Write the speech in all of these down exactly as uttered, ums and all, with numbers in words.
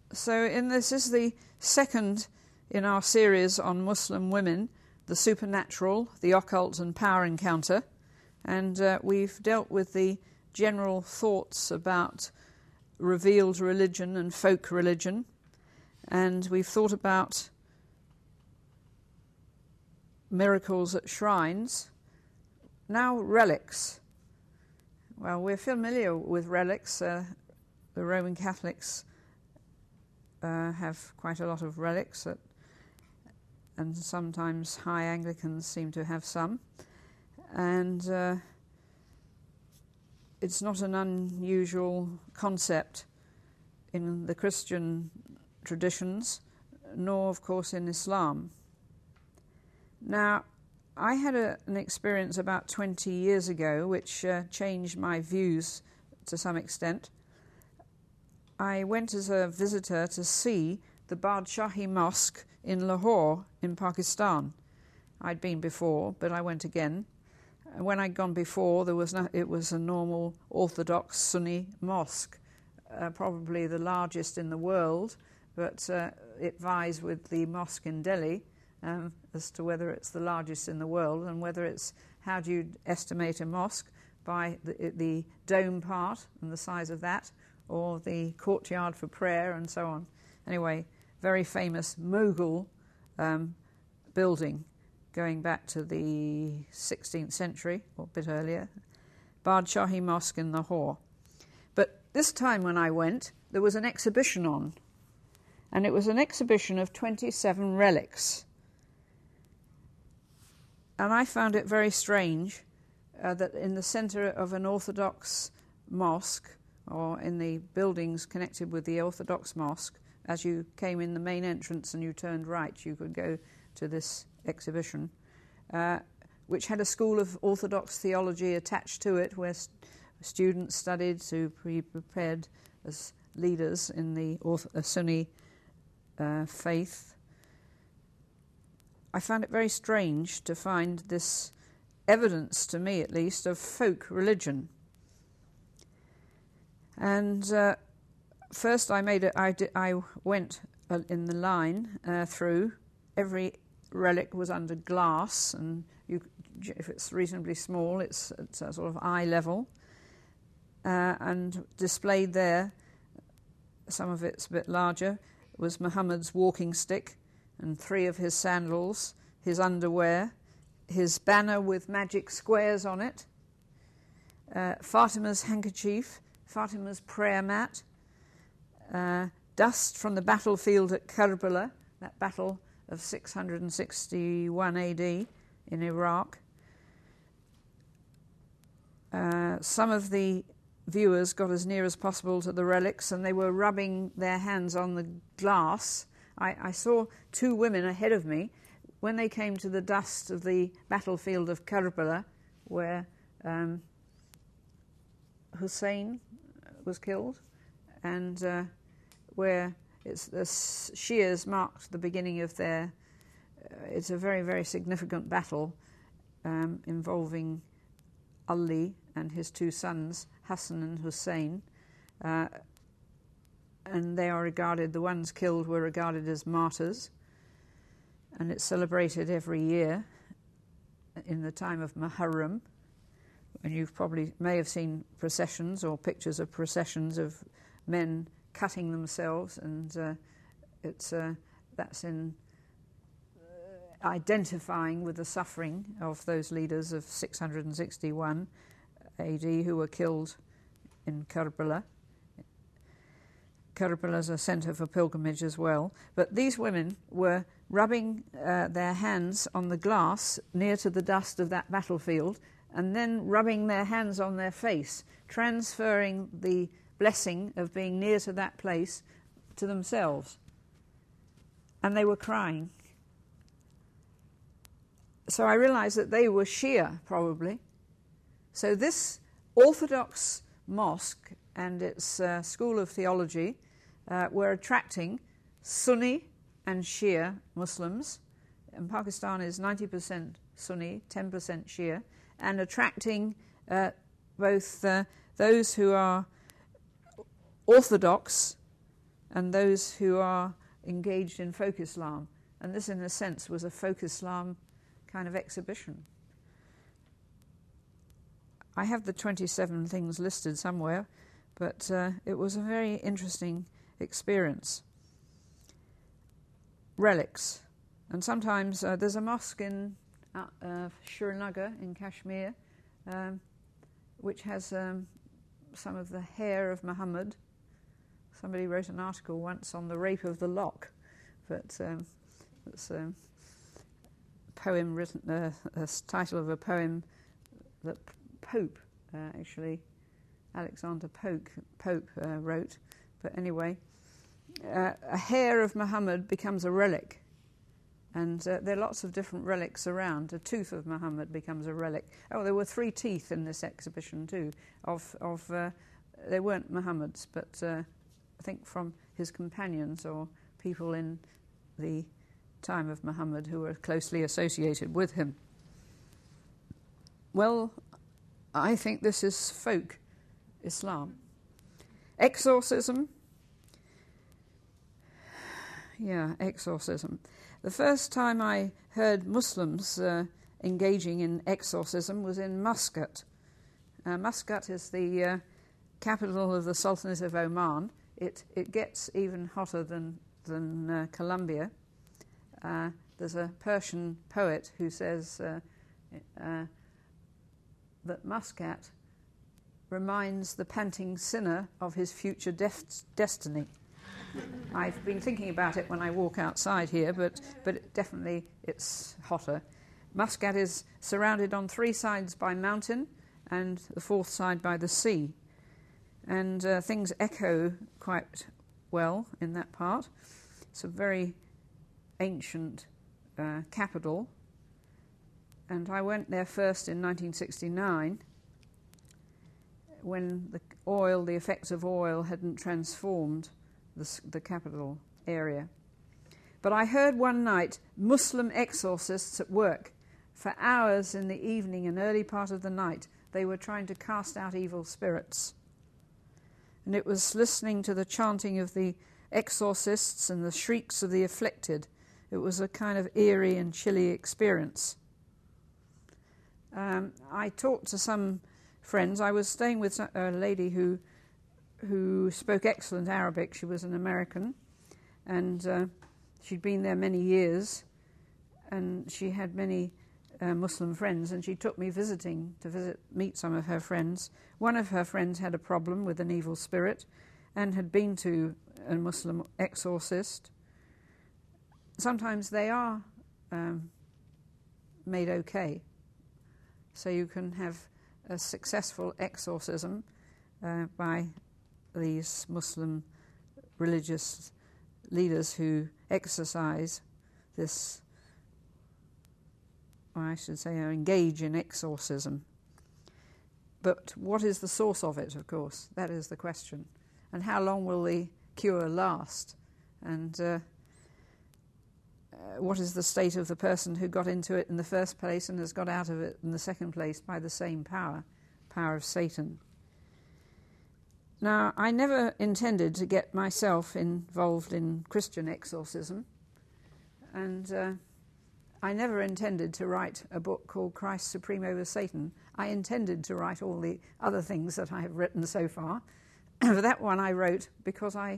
So in this is the second in our series on Muslim women, the supernatural, the occult and power encounter. And uh, we've dealt with the general thoughts about revealed religion and folk religion. And we've thought about miracles at shrines. Now relics. Well, we're familiar with relics. Uh, the Roman Catholics uh, have quite a lot of relics, at, and sometimes High Anglicans seem to have some. And uh, it's not an unusual concept in the Christian traditions, nor, of course, in Islam. Now, I had a, an experience about twenty years ago which uh, changed my views to some extent. I went as a visitor to see the Badshahi Mosque in Lahore in Pakistan. I'd been before, but I went again. When I'd gone before, there was no, it was a normal Orthodox Sunni mosque, uh, probably the largest in the world, but uh, it vies with the mosque in Delhi um, as to whether it's the largest in the world, and whether it's, how do you estimate a mosque? By the, the dome part and the size of that, or the courtyard for prayer and so on. Anyway, very famous Mughal um, building going back to the sixteenth century, or a bit earlier, Badshahi Mosque in Lahore. But this time when I went, there was an exhibition on, and it was an exhibition of twenty-seven relics. And I found it very strange uh, that in the centre of an Orthodox mosque, or in the buildings connected with the Orthodox mosque, as you came in the main entrance and you turned right, you could go to this exhibition, uh, which had a school of Orthodox theology attached to it, where st- students studied to be prepared as leaders in the Orth- uh, Sunni uh, faith. I found it very strange to find this evidence, to me at least, of folk religion. And uh, first I made it. I, di- I went uh, in the line uh, through. Every relic was under glass, and you, if it's reasonably small, it's at a sort of eye level, uh, and displayed there, some of it's a bit larger, was Muhammad's walking stick and three of his sandals, his underwear, his banner with magic squares on it, uh, Fatima's handkerchief, Fatima's prayer mat, uh, dust from the battlefield at Karbala, that battle of six hundred sixty-one A D in Iraq. Uh, some of the viewers got as near as possible to the relics, and they were rubbing their hands on the glass. I, I saw two women ahead of me when they came to the dust of the battlefield of Karbala, where um, Hussein was killed, and uh, where it's the Shias marked the beginning of their. Uh, it's a very, very significant battle um, involving Ali and his two sons, Hassan and Hussein, uh, and they are regarded. The ones killed were regarded as martyrs, and it's celebrated every year in the time of Muharram. And you've probably may have seen processions or pictures of processions of men cutting themselves, and uh, it's uh, that's in uh, identifying with the suffering of those leaders of six hundred sixty-one A D who were killed in Karbala. Karbala is a centre for pilgrimage as well. But these women were rubbing uh, their hands on the glass near to the dust of that battlefield, and then rubbing their hands on their face, transferring the blessing of being near to that place to themselves. And they were crying. So I realized that they were Shia, probably. So this Orthodox mosque and its uh, school of theology uh, were attracting Sunni and Shia Muslims. And Pakistan is ninety percent Sunni, ten percent Shia, and attracting uh, both uh, those who are Orthodox and those who are engaged in folk Islam. And this, in a sense, was a folk Islam kind of exhibition. I have the twenty-seven things listed somewhere, but uh, it was a very interesting experience. Relics. And sometimes uh, there's a mosque in uh, uh, Srinagar in Kashmir, um, which has um, some of the hair of Muhammad. Somebody wrote an article once on the rape of the lock, but um, it's a poem written, uh, a title of a poem that Pope, uh, actually, Alexander Pope, Pope uh, wrote. But anyway, uh, a hair of Muhammad becomes a relic. And uh, there are lots of different relics around. A tooth of Muhammad becomes a relic. Oh, there were three teeth in this exhibition too. Of, of uh, they weren't Muhammad's, but uh, I think from his companions or people in the time of Muhammad who were closely associated with him. Well, I think this is folk Islam. Exorcism. Yeah, exorcism. The first time I heard Muslims uh, engaging in exorcism was in Muscat. Uh, Muscat is the uh, capital of the Sultanate of Oman. It it gets even hotter than than uh, Colombia. Uh, there's a Persian poet who says uh, uh, that Muscat reminds the panting sinner of his future def- destiny. I've been thinking about it when I walk outside here, but, but it definitely it's hotter. Muscat is surrounded on three sides by mountain and the fourth side by the sea. And uh, things echo quite well in that part. It's a very ancient uh, capital. And I went there first in nineteen sixty-nine when the oil, the effects of oil hadn't transformed The, the capital area. But I heard one night Muslim exorcists at work. For hours in the evening and early part of the night, they were trying to cast out evil spirits. And it was listening to the chanting of the exorcists and the shrieks of the afflicted. It was a kind of eerie and chilly experience. Um, I talked to some friends. I was staying with a lady who who spoke excellent Arabic. She was an American, and uh, she'd been there many years, and she had many uh, Muslim friends, and she took me visiting to visit, meet some of her friends. One of her friends had a problem with an evil spirit and had been to a Muslim exorcist. Sometimes they are um, made okay, so you can have a successful exorcism uh, by these Muslim religious leaders who exercise this, or I should say, engage in exorcism. But what is the source of it, of course? That is the question. And how long will the cure last? And uh, uh, what is the state of the person who got into it in the first place and has got out of it in the second place by the same power, power of Satan? Now, I never intended to get myself involved in Christian exorcism, and uh, I never intended to write a book called Christ Supreme Over Satan. I intended to write all the other things that I have written so far. For that one I wrote because I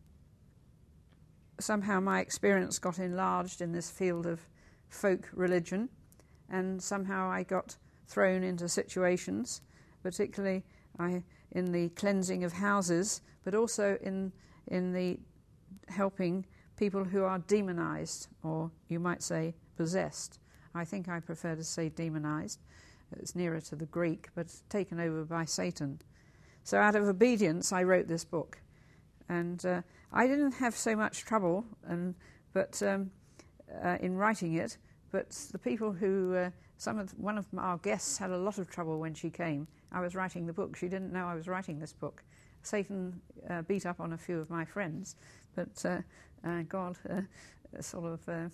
somehow my experience got enlarged in this field of folk religion, and somehow I got thrown into situations, particularly I in the cleansing of houses, but also in in the helping people who are demonized, or you might say possessed. I think I prefer to say demonized. It's nearer to the Greek, but taken over by Satan. So out of obedience, I wrote this book. And uh, I didn't have so much trouble and but um, uh, in writing it, but the people who, uh, some of one of our guests had a lot of trouble when she came. I was writing the book. She didn't know I was writing this book. Satan uh, beat up on a few of my friends, but uh, uh, God uh, sort of uh,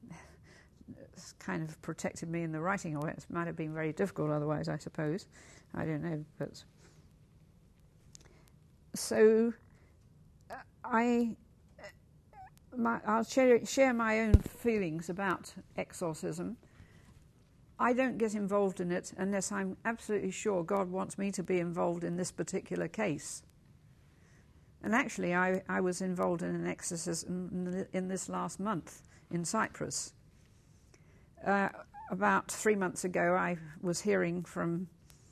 kind of protected me in the writing of it. It might have been very difficult otherwise, I suppose. I don't know, but... So uh, I my, I'll share, share my own feelings about exorcism. I don't get involved in it unless I'm absolutely sure God wants me to be involved in this particular case. And actually, I, I was involved in an exorcism in, the, in this last month in Cyprus. Uh, about three months ago, I was hearing from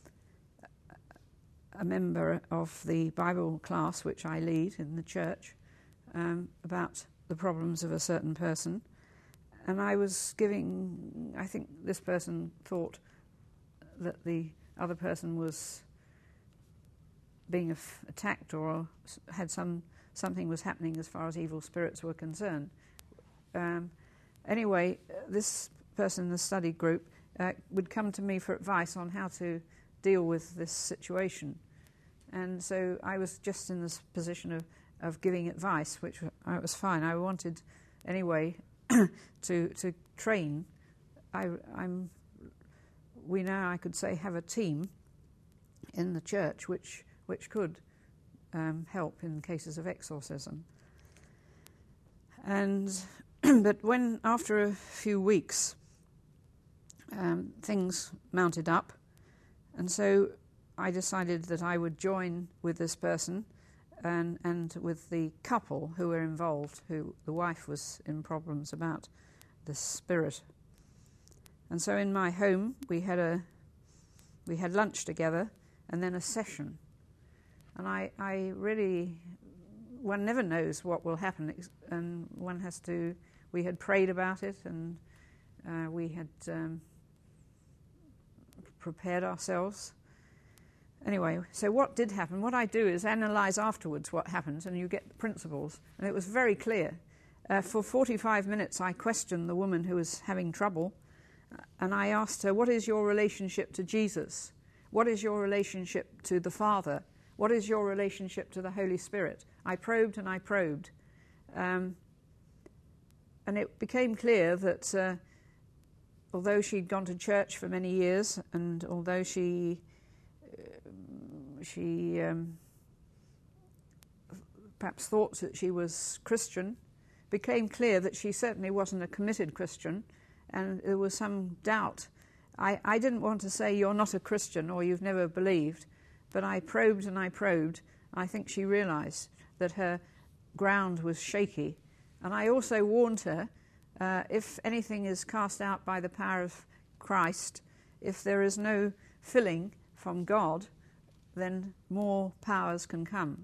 a member of the Bible class which I lead in the church um, about the problems of a certain person. And I was giving, I think this person thought that the other person was being af- attacked or had some, something was happening as far as evil spirits were concerned. Um, anyway, this person in the study group uh, would come to me for advice on how to deal with this situation. And so I was just in this position of, of giving advice, which I was fine. I wanted, anyway, to to train. I, I'm. We now, I could say, have a team in the church which which could um, help in cases of exorcism. And but when after a few weeks, um, things mounted up, and so I decided that I would join with this person and and with the couple who were involved, who the wife was in problems about the spirit. And so in my home we had a we had lunch together and then a session. And I, I really, one never knows what will happen, and one has to, we had prayed about it, and uh, we had um, prepared ourselves. Anyway, so what did happen? What I do is analyse afterwards what happened, and you get the principles. And it was very clear. Uh, for forty-five minutes, I questioned the woman who was having trouble, and I asked her, what is your relationship to Jesus? What is your relationship to the Father? What is your relationship to the Holy Spirit? I probed and I probed. Um, and it became clear that uh, although she'd gone to church for many years, and although she... She um, perhaps thought that she was Christian, became clear that she certainly wasn't a committed Christian, and there was some doubt. I, I didn't want to say you're not a Christian or you've never believed, but I probed and I probed. I think she realized that her ground was shaky. And I also warned her, uh, if anything is cast out by the power of Christ, if there is no filling from God, then more powers can come.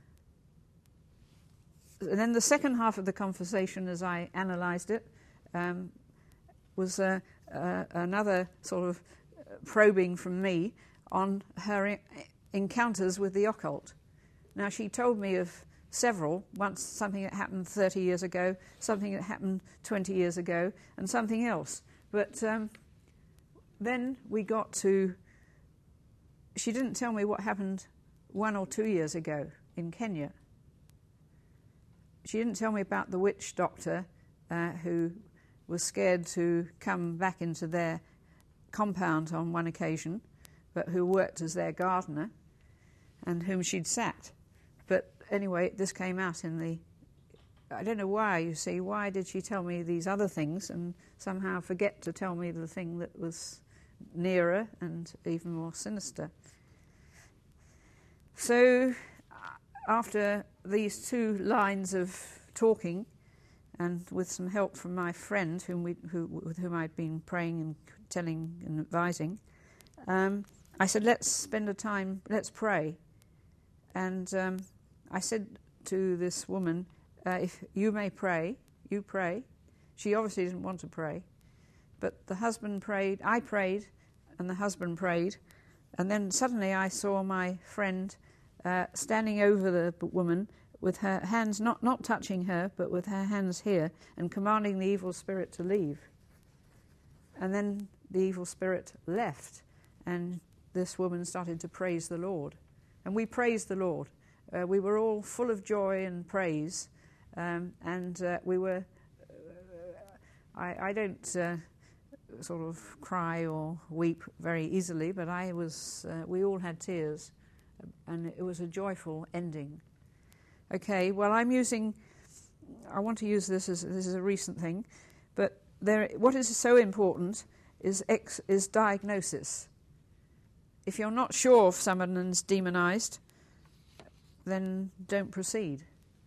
And then the second half of the conversation, as I analysed it, um, was uh, uh, another sort of probing from me on her I- encounters with the occult. Now, she told me of several, once something that happened thirty years ago, something that happened twenty years ago, and something else. But um, then we got to... She didn't tell me what happened one or two years ago in Kenya. She didn't tell me about the witch doctor uh, who was scared to come back into their compound on one occasion, but who worked as their gardener and whom she'd sacked. But anyway, this came out in the... I don't know why, you see, why did she tell me these other things and somehow forget to tell me the thing that was nearer and even more sinister. So after these two lines of talking, and with some help from my friend whom we, who, with whom I'd been praying and telling and advising, um, I said, let's spend a time, let's pray. And um, I said to this woman, uh, if you may pray, you pray. She obviously didn't want to pray. But the husband prayed, I prayed, and the husband prayed. And then suddenly I saw my friend uh, standing over the woman with her hands, not, not touching her, but with her hands here, and commanding the evil spirit to leave. And then the evil spirit left, and this woman started to praise the Lord. And we praised the Lord. Uh, we were all full of joy and praise, um, and uh, we were... Uh, I, I don't... Uh, sort of cry or weep very easily, but I was, uh, we all had tears, and it was a joyful ending. Okay, well, I'm using I want to use this as this is a recent thing, but there, what is so important is ex, is diagnosis. If you're not sure if someone is demonized, then don't proceed.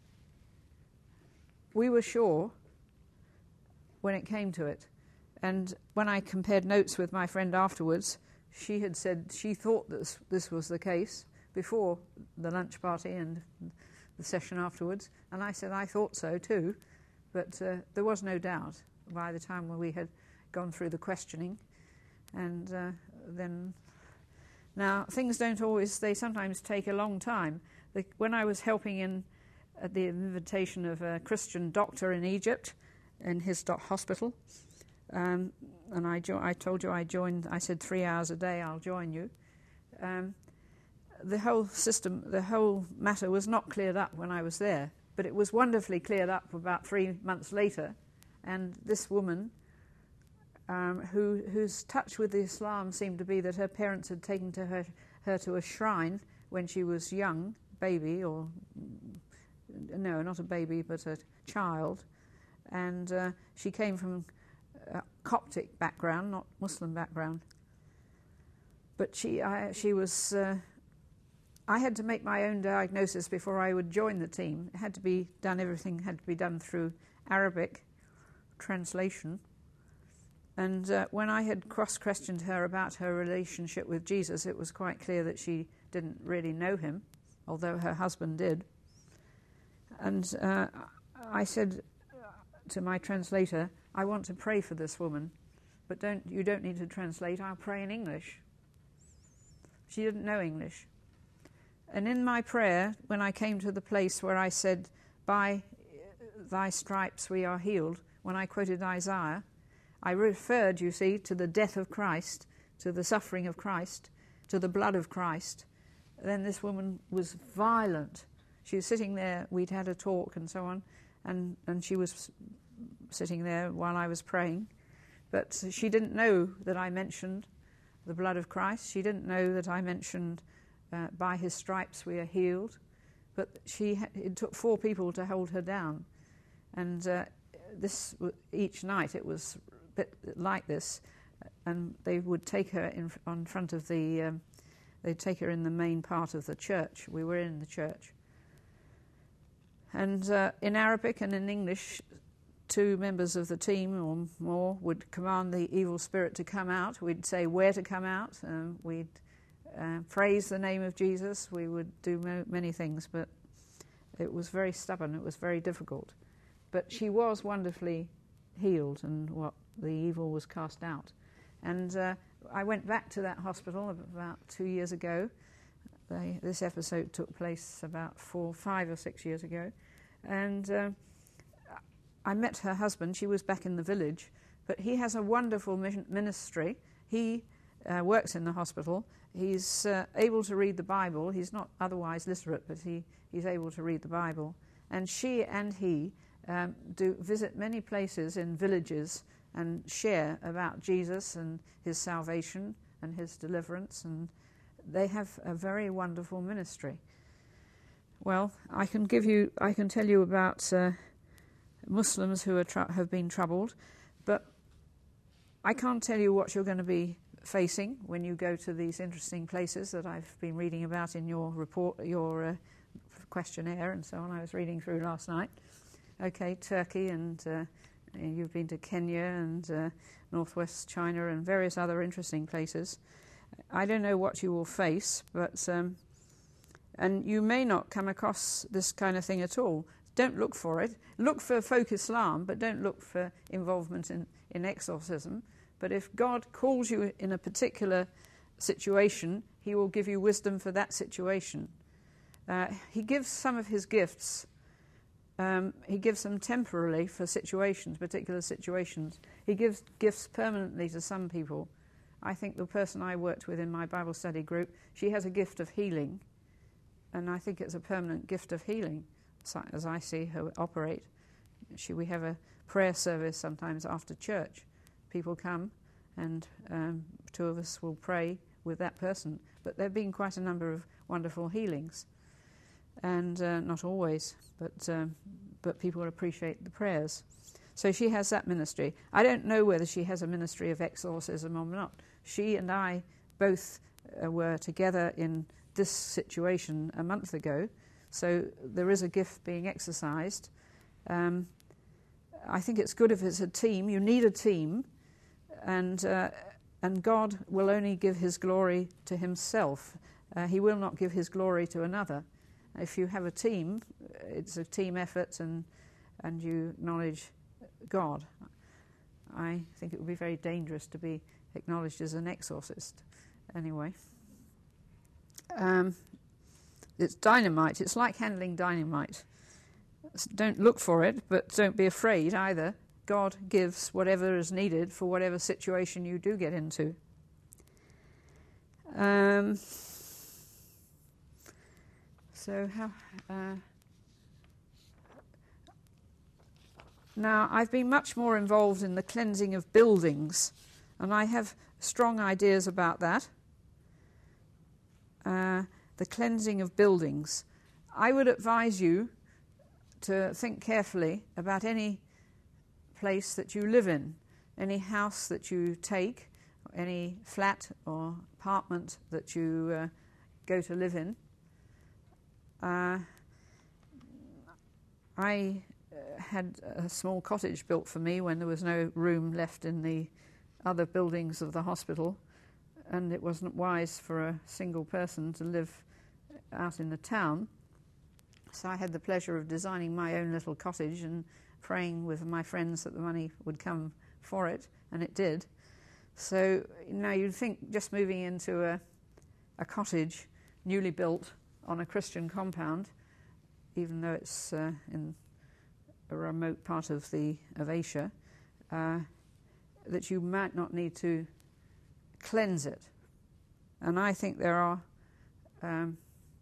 We were sure when it came to it. And when I compared notes with my friend afterwards, she had said she thought this, this was the case before the lunch party and the session afterwards. And I said I thought so too, but uh, there was no doubt by the time when we had gone through the questioning. And uh, then, now things don't always, they sometimes take a long time. The, when I was helping in at the invitation of a Christian doctor in Egypt, in his do- hospital, um, and I, jo- I told you I joined, I said three hours a day I'll join you. Um, the whole system, the whole matter was not cleared up when I was there, but it was wonderfully cleared up about three months later, and this woman, um, who, whose touch with Islam seemed to be that her parents had taken to her, her to a shrine when she was young, baby, or no, not a baby, but a child, and uh, she came from a Coptic background, not Muslim background. But she, I, she was. Uh, I had to make my own diagnosis before I would join the team. It had to be done. Everything had to be done through Arabic translation. And uh, when I had cross-questioned her about her relationship with Jesus, it was quite clear that she didn't really know him, although her husband did. And uh, I said to my translator, I want to pray for this woman, but don't you don't need to translate, I'll pray in English. She didn't know English. And in my prayer, when I came to the place where I said, by thy stripes we are healed, when I quoted Isaiah, I referred, you see, to the death of Christ, to the suffering of Christ, to the blood of Christ. Then this woman was violent. She was sitting there, we'd had a talk and so on, and, and she was sitting there while I was praying. But she didn't know that I mentioned the blood of Christ. She didn't know that I mentioned uh, by his stripes we are healed. But she ha- it took four people to hold her down. And uh, this each night it was a bit like this. And they would take her in on front of the, um, they'd take her in the main part of the church. We were in the church. And uh, in Arabic and in English, two members of the team or more would command the evil spirit to come out. We'd say where to come out. Um, we'd uh, praise the name of Jesus. We would do mo- many things, but it was very stubborn. It was very difficult. But she was wonderfully healed, and what the evil was cast out. And uh, I went back to that hospital about two years ago. They, this episode took place about four, five or six years ago. And uh, I met her husband. She was back in the village. But he has a wonderful ministry. He uh, works in the hospital. He's uh, able to read the Bible. He's not otherwise literate, but he, he's able to read the Bible. And she and he um, do visit many places in villages and share about Jesus and his salvation and his deliverance, and they have a very wonderful ministry. Well, I can give you, I can tell you about uh, Muslims who are tr- have been troubled, but I can't tell you what you're going to be facing when you go to these interesting places that I've been reading about in your report, your uh, questionnaire and so on. I was reading through last night. Okay, Turkey, and uh, you've been to Kenya and uh, northwest China and various other interesting places. I don't know what you will face, but um, and you may not come across this kind of thing at all. Don't look for it. Look for folk Islam, but don't look for involvement in, in exorcism. But if God calls you in a particular situation, he will give you wisdom for that situation. Uh, he gives some of his gifts. Um, he gives them temporarily for situations, particular situations. He gives gifts permanently to some people. I think the person I worked with in my Bible study group, she has a gift of healing, and I think it's a permanent gift of healing, as I see her operate. She, we have a prayer service sometimes after church. People come, and um, two of us will pray with that person. But there have been quite a number of wonderful healings. and uh, not always, but um, but people appreciate the prayers. So she has that ministry. I don't know whether she has a ministry of exorcism or not. She and I both uh, were together in this situation a month ago, so there is a gift being exercised. Um, I think it's good if it's a team. You need a team, and uh, and God will only give his glory to himself. Uh, he will not give his glory to another. If you have a team, it's a team effort, and and you acknowledge God. I think it would be very dangerous to be acknowledged as an exorcist. Anyway, um, it's dynamite. It's like handling dynamite. Don't look for it, but don't be afraid either. God gives whatever is needed for whatever situation you do get into. Um, so how... Uh, now, I've been much more involved in the cleansing of buildings, and I have strong ideas about that. Uh, the cleansing of buildings. I would advise you to think carefully about any place that you live in, any house that you take, any flat or apartment that you uh, go to live in. Uh, I uh, had a small cottage built for me when there was no room left in the other buildings of the hospital, and it wasn't wise for a single person to live out in the town. So I had the pleasure of designing my own little cottage and praying with my friends that the money would come for it, and it did. So now you'd think just moving into a, a cottage newly built on a Christian compound, even though it's uh, in a remote part of the of Asia, uh, that you might not need to cleanse it. And I think there are um,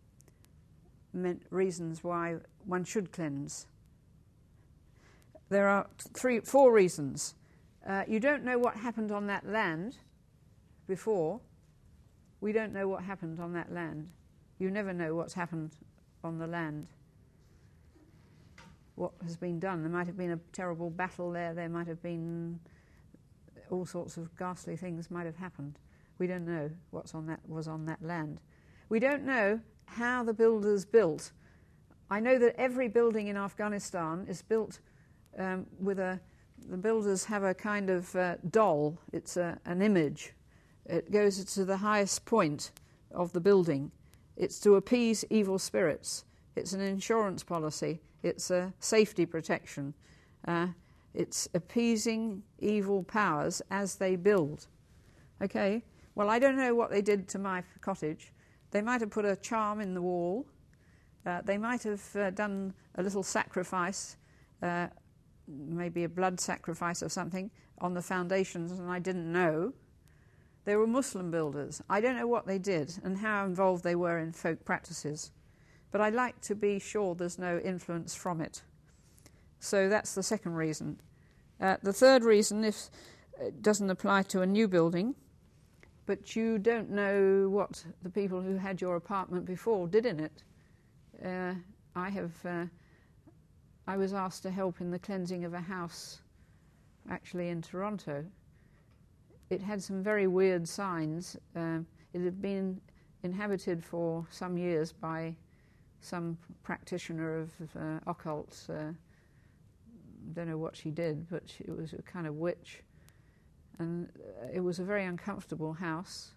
reasons why one should cleanse. There are three, four reasons. Uh, you don't know what happened on that land before. We don't know what happened on that land. You never know what's happened on the land. What has been done. There might have been a terrible battle there. There might have been all sorts of ghastly things might have happened. We don't know what's on that was on that land. We don't know how the builders built. I know that every building in Afghanistan is built um, with a, the builders have a kind of uh, doll. It's a, an image. It goes to the highest point of the building. It's to appease evil spirits. It's an insurance policy. It's a safety protection. Uh, it's appeasing evil powers as they build. Okay, well, I don't know what they did to my cottage. They might have put a charm in the wall. Uh, they might have uh, done a little sacrifice, uh, maybe a blood sacrifice or something, on the foundations, and I didn't know. They were Muslim builders. I don't know what they did and how involved they were in folk practices, but I like to be sure there's no influence from it. So that's the second reason. Uh, the third reason, if it doesn't apply to a new building, but you don't know what the people who had your apartment before did in it. Uh, I have. Uh, I was asked to help in the cleansing of a house, actually in Toronto. It had some very weird signs. Uh, it had been inhabited for some years by some practitioner of uh, occult. Uh, don't know what she did, but she, it was a kind of witch. And it was a very uncomfortable house,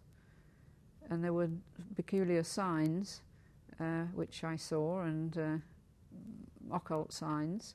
and there were peculiar signs, uh, which I saw, and uh, occult signs.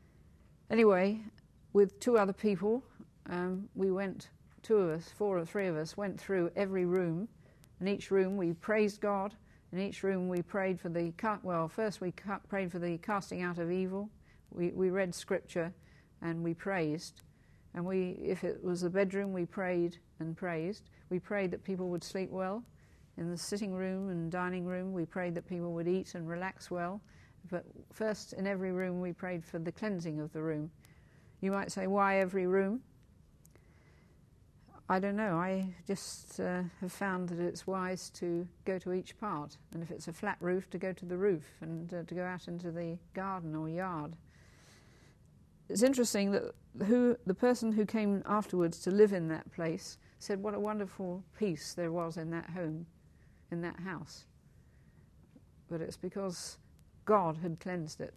Anyway, with two other people, um, we went, two of us, four or three of us, went through every room. In each room we praised God. In each room we prayed for the, well, first we prayed for the casting out of evil. We, we read scripture and we praised. And we, if it was a bedroom, we prayed and praised. We prayed that people would sleep well. In the sitting room and dining room, we prayed that people would eat and relax well. But first, in every room, we prayed for the cleansing of the room. You might say, why every room? I don't know. I just uh, have found that it's wise to go to each part. And if it's a flat roof, to go to the roof and uh, to go out into the garden or yard. It's interesting that who the person who came afterwards to live in that place said what a wonderful peace there was in that home, in that house. But it's because God had cleansed it.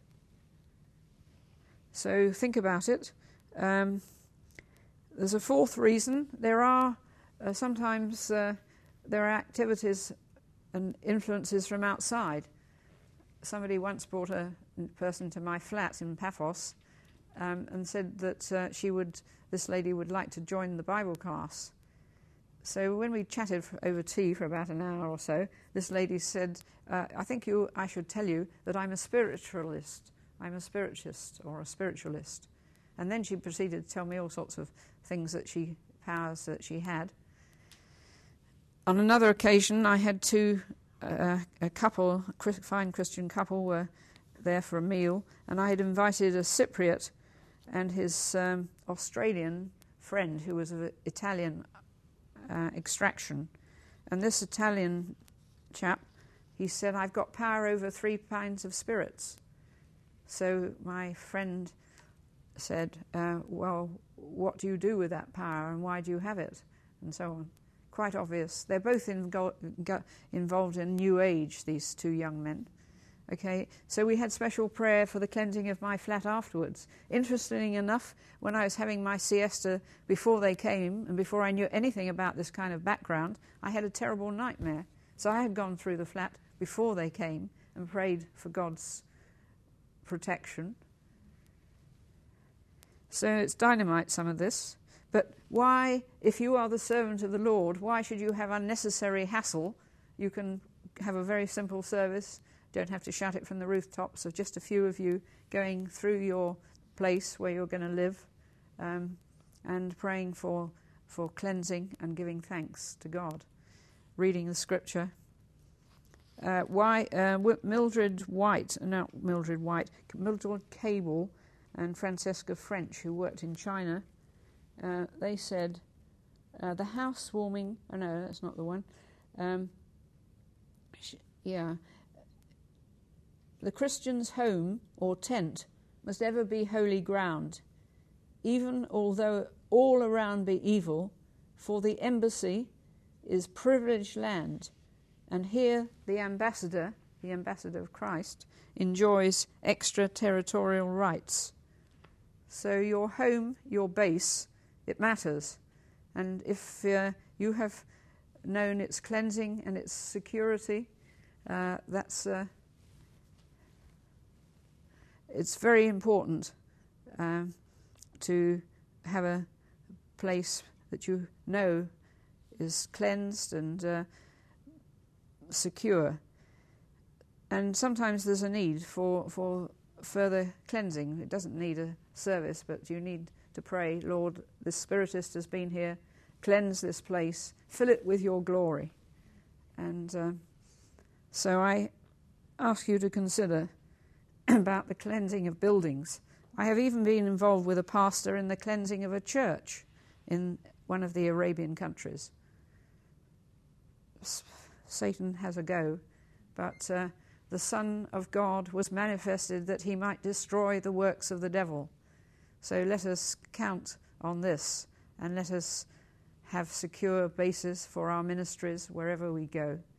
So think about it. Um, there's a fourth reason. There are uh, sometimes uh, there are activities and influences from outside. Somebody once brought a person to my flat in Paphos um, and said that uh, she would, this lady would like to join the Bible class. So when we chatted for, over tea for about an hour or so, this lady said, uh, I think you, I should tell you that I'm a spiritualist. I'm a spiritist or a spiritualist. And then she proceeded to tell me all sorts of things that she, powers that she had. On another occasion, I had two, uh, a couple, a fine Christian couple were there for a meal, and I had invited a Cypriot and his um, Australian friend who was of Italian Uh, extraction. And this Italian chap, he said, I've got power over three kinds of spirits. So my friend said, uh, well, what do you do with that power and why do you have it? And so on. Quite obvious. They're both in go- go- involved in New Age, these two young men. Okay, so we had special prayer for the cleansing of my flat afterwards. Interestingly enough, when I was having my siesta before they came and before I knew anything about this kind of background, I had a terrible nightmare. So I had gone through the flat before they came and prayed for God's protection. So it's dynamite, some of this. But why, if you are the servant of the Lord, why should you have unnecessary hassle? You can have a very simple service. Don't have to shout it from the rooftops of just a few of you going through your place where you're going to live um, and praying for for cleansing and giving thanks to God. Reading the scripture. Uh, why uh, Mildred White, not Mildred White, Mildred Cable and Francesca French, who worked in China, uh, they said uh, the housewarming. Oh no, that's not the one. Um, sh- yeah. The Christian's home or tent must ever be holy ground, even although all around be evil, for the embassy is privileged land, and here the ambassador, the ambassador of Christ, enjoys extraterritorial rights. So your home, your base, it matters. And if uh, you have known its cleansing and its security, uh, that's... Uh, It's very important um, to have a place that you know is cleansed and uh, secure. And sometimes there's a need for, for further cleansing. It doesn't need a service, but you need to pray, Lord, this spiritist has been here, cleanse this place, fill it with your glory. And uh, so I ask you to consider about the cleansing of buildings. I have even been involved with a pastor in the cleansing of a church in one of the Arabian countries. S- Satan has a go, but uh, the Son of God was manifested that he might destroy the works of the devil. So let us count on this and let us have secure bases for our ministries wherever we go.